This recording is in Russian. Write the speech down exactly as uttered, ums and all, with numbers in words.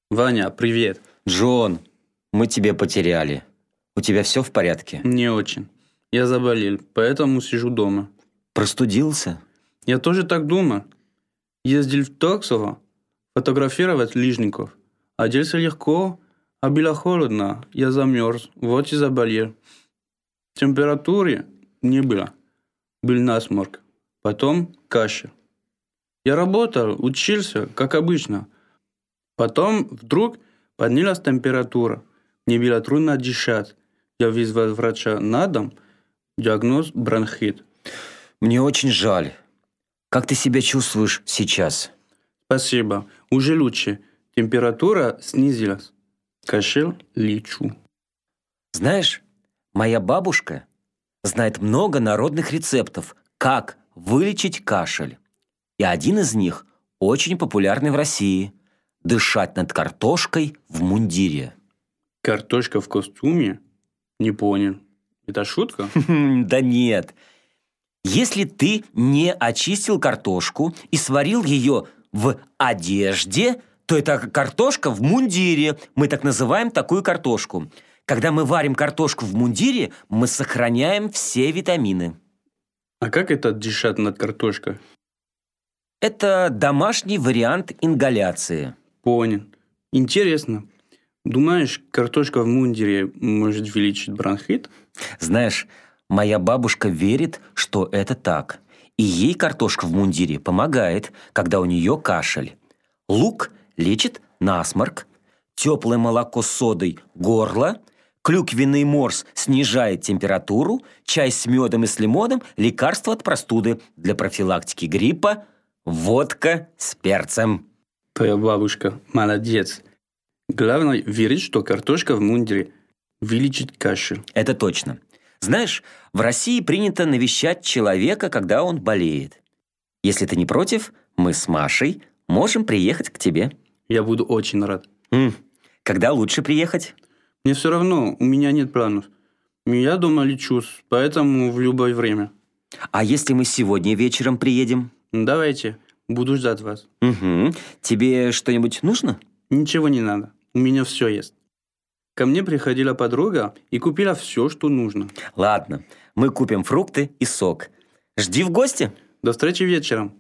Ваня, привет. Джон, мы тебя потеряли. У тебя все в порядке? Не очень. Я заболел, поэтому сижу дома. Простудился? Я тоже так думаю. Ездил в Токсово фотографировать лыжников. Оделся легко, а было холодно. Я замерз, вот и заболел. Температуры не было. Был насморк. Потом кашель. Я работал, учился, как обычно. Потом вдруг поднялась температура. Мне было трудно дышать. Я вызвал врача на дом. Диагноз бронхит. Мне очень жаль. Как ты себя чувствуешь сейчас? Спасибо. Уже лучше. Температура снизилась. Кашель лечу. Знаешь, моя бабушка знает много народных рецептов, как вылечить кашель. И один из них очень популярный в России – дышать над картошкой в мундире. Картошка в костюме? Не понял. Это шутка? Да нет. Если ты не очистил картошку и сварил ее в одежде, то это картошка в мундире. Мы так называем такую картошку. Когда мы варим картошку в мундире, мы сохраняем все витамины. А как это дышать над картошкой? Это домашний вариант ингаляции. Понял. Интересно. Думаешь, картошка в мундире может увеличить бронхит? Знаешь, моя бабушка верит, что это так. И ей картошка в мундире помогает, когда у нее кашель. Лук лечит насморк, теплое молоко с содой – горло, клюквенный морс снижает температуру, чай с медом и с лимоном – лекарство от простуды, для профилактики гриппа – водка с перцем. Твоя бабушка молодец. Главное верить, что картошка в мундире вылечит кашель. Это точно. Знаешь, в России принято навещать человека, когда он болеет. Если ты не против, мы с Машей можем приехать к тебе. Я буду очень рад. М, Когда лучше приехать? Мне все равно, у меня нет планов. Я дома лечусь, поэтому в любое время. А если мы сегодня вечером приедем? Давайте, буду ждать вас. Угу. Тебе что-нибудь нужно? Ничего не надо, у меня все есть. Ко мне приходила подруга и купила все, что нужно. Ладно, мы купим фрукты и сок. Жди в гости. До встречи вечером.